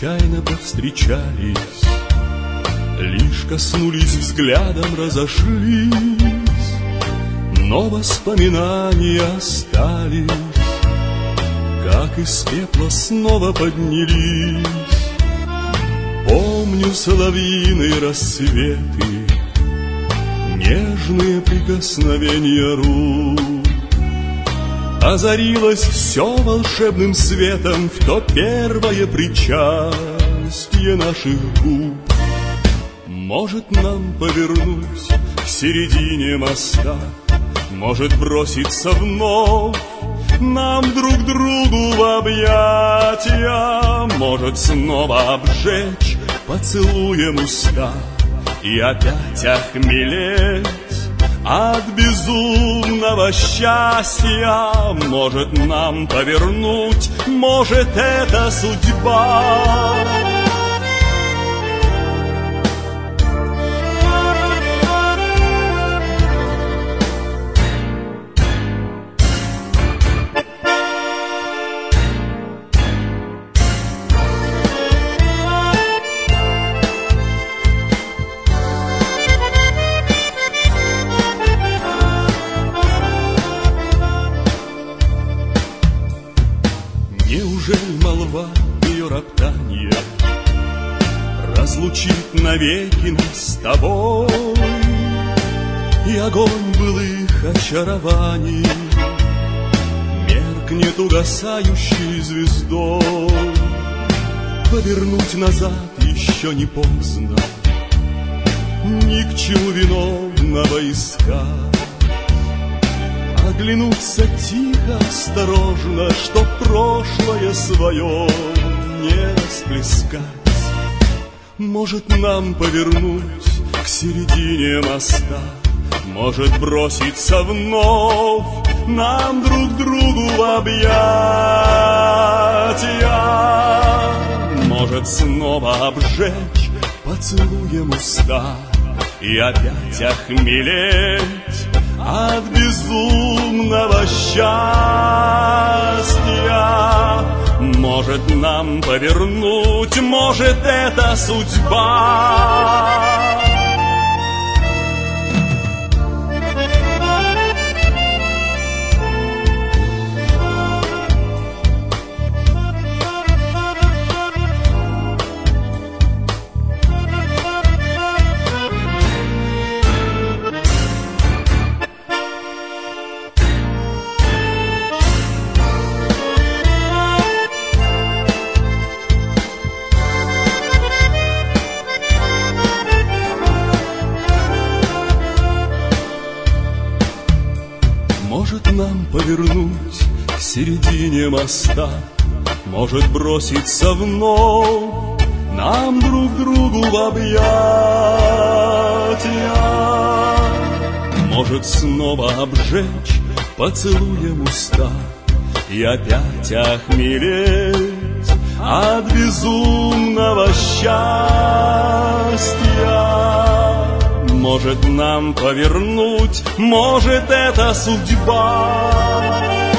случайно повстречались, лишь коснулись взглядом, разошлись, но воспоминания остались, как из пепла снова поднялись. Помню соловьиные рассветы, нежные прикосновения рук. Озарилось все волшебным светом в то первое причастие наших губ. Может, нам повернуть к середине моста, может, броситься вновь нам друг другу в объятия, может, снова обжечь поцелуем уста и опять охмелеть от безумного счастья. Может, нам повернуть, может, это судьба. Неужели молва ее роптанье разлучит навеки нас с тобой? И огонь былых очарований меркнет угасающей звездой. Повернуть назад еще не поздно, ни к чему виновного искать. Оглянуться тихо, осторожно, чтоб прошлое свое не расплескать. Может, нам повернуть к середине моста, может, броситься вновь нам друг другу в объятия, может, снова обжечь поцелуем уста и опять охмелеть от безумного счастья. Может, нам повернуть, может, это судьба. Может, нам повернуть к середине моста, может, броситься вновь нам друг другу в объятия, может, снова обжечь поцелуем уста и опять охмелеть от безумного счастья. Может, нам повернуть, может, это судьба.